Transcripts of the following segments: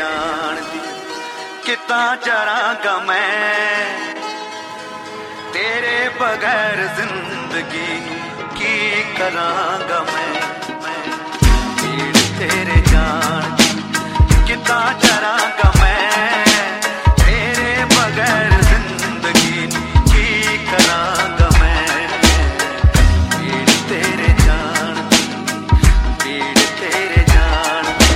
जान दी कितना चरांगा मैं तेरे बगैर जिंदगी की करांगा मैं भीड़ तेरे जान दी कितना चरांगा मैं तेरे बगैर जिंदगी की करांगा मैं भीड़ तेरे जान दी भीड़ तेरे जान दी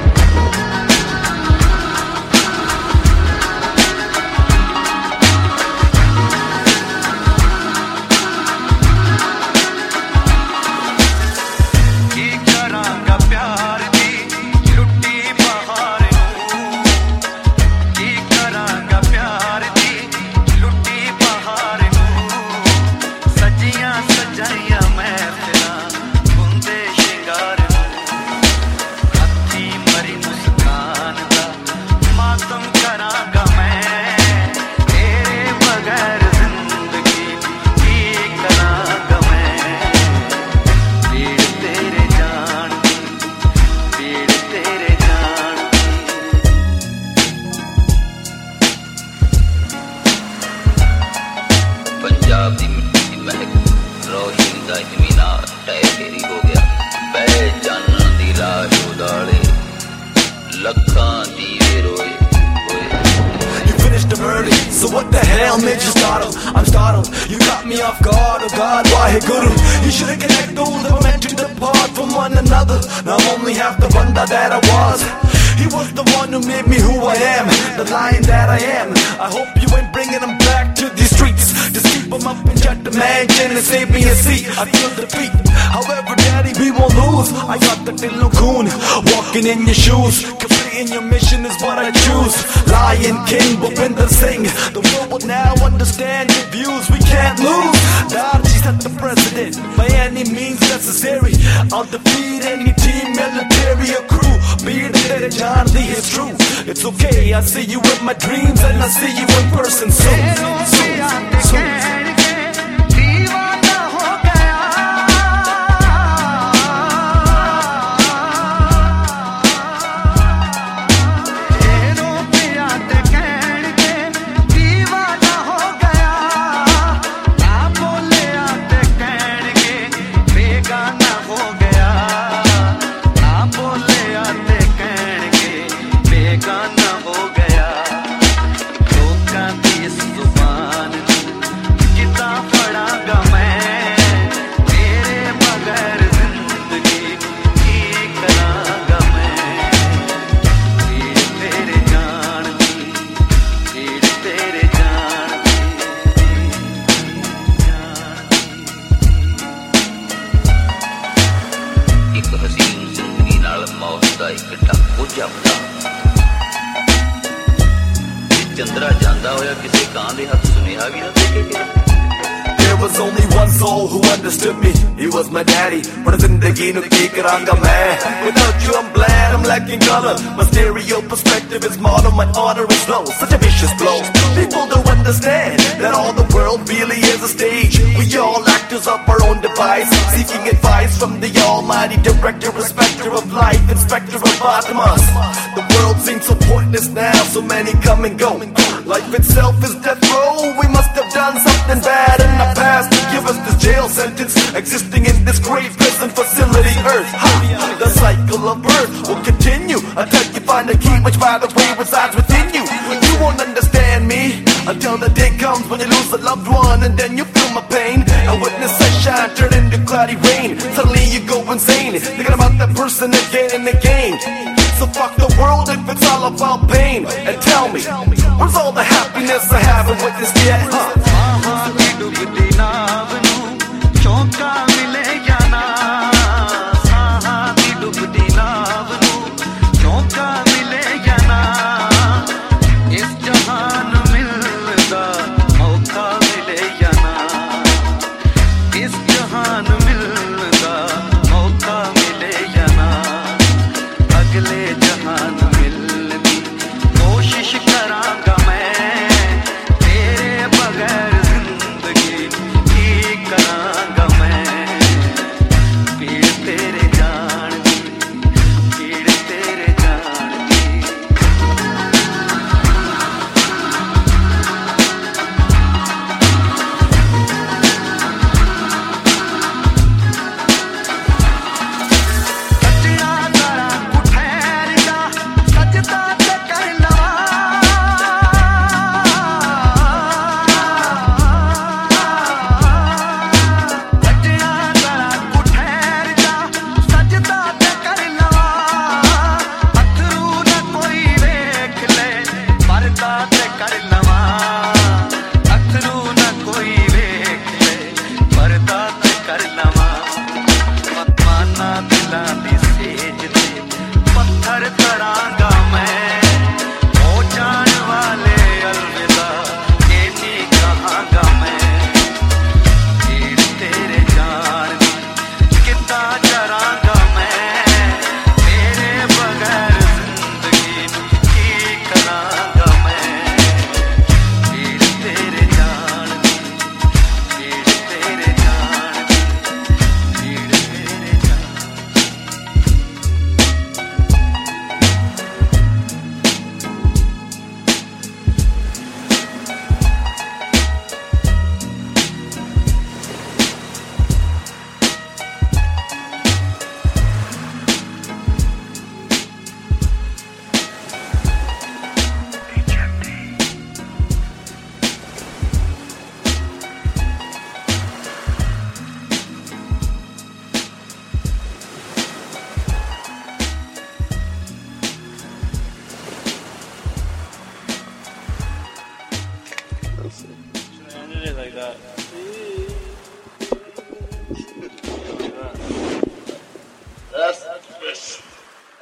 की करांगा प्यार दी लुट्टी बहार नूं की करांगा प्यार दी लुट्टी बहार नूं सजियां सजाइयां महफिलां गुंदे शिंगार हत्थी मरी मुस्कान दा मातम करांगा मैं तेरे बगैर जिंदगी की करांगा मैं भीड़ तेरे जान दी भीड़ तेरे जान पंजाब दी मिट्टी दी महक रोशनी दा मीनार टै फेरी हो गया पै जानन दी लाश उदाले लखां दीवे रोए You finished them early, so what the hell made you startle? I'm startled, you got me off guard, oh God, why hey Guru? You should've connected those that were meant to depart from one another. Now I'm only half the bunda that I was. He was the one who made me who I am, the lion that I am. I hope you ain't bringing him back to these streets. Just keep him up and shut the mansion and save me a seat. I feel defeat, however daddy we won't lose. I got the Dillo Coon, walking in your shoes. Completing your mission is what I choose. Lion King, Bhupinder Singh. The world will now understand your views, we can't lose. Darji set the president, by any means necessary. I'll defeat any team, military or crew. Beard tere jaan di is true. It's okay, I see you in my dreams and I see you in person soon. दीवाना हो गया तेरों पे आते कहण के दीवाना हो गया ना बोले आते कहण के बेगाना हो गया ना बोले आते कहण के बेगाना हो गया लोकां दी इस जुबान कितना पढ़ांगा मैं तेरे बगैर जिंदगी की करांगा मैं भीड़ तेरे जान दी भीड़ तेरे जान दी एक हसीन जिंदगी नाल मौत दा एक टापू जपदा चंद्रा ਜਾਂਦਾ ਹੋਇਆ ਕਿਸੇ ਕਾਂ ਦੇ ਹੱਥ ਸੁਨੇਹਾ ਵੀ ਨਾ ਦੇ ਕੇ ਗਿਆ There was only one soul who understood me. He was my daddy. But zindagi nu ki karanga main. Without you I'm glad I'm lacking color. My stereo perspective is model, my honor is low. Such a vicious blow. People don't understand that all the world really is a stage. We all actors of our own device, seeking advice from the almighty director, respecter of life, inspector of Atmas. The world seems so pointless now, so many come and go. Life itself is death row. We must have done something bad in the past to give us this jail sentence, existing in this great prison facility earth. Ha! The cycle of birth will continue until you find a key, which by the way resides within you. You won't understand me until the day comes when you lose a loved one, and then you feel my pain and witness sunshine turn into cloudy rain. Suddenly you go insane, thinking about that person again and again. So fuck the world if it's all about pain. And tell me, where's all the happiness I haven't witnessed yet? आहा की डूबती नाव नूं चौंका मिले या ना आहा की डूबती नाव नूं चौंका मिले या ना इस जहान मिलदा मौका मिले या ना इस जहान मिलदा मौका मिले या ना अगले जहान मिलने की कोशिश करांगा मैं तेरे बगैर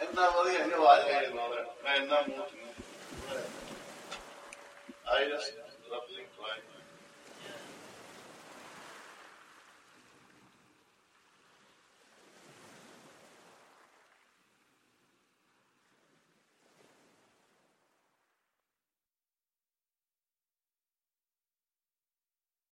ਇੰਨਾ ਵਧੀਆ ਨਹੀਂ ਆਵਾਜ਼ ਹੈ ਮੈਂ ਇੰਨਾ ਮੂੰਹ I just roughly try.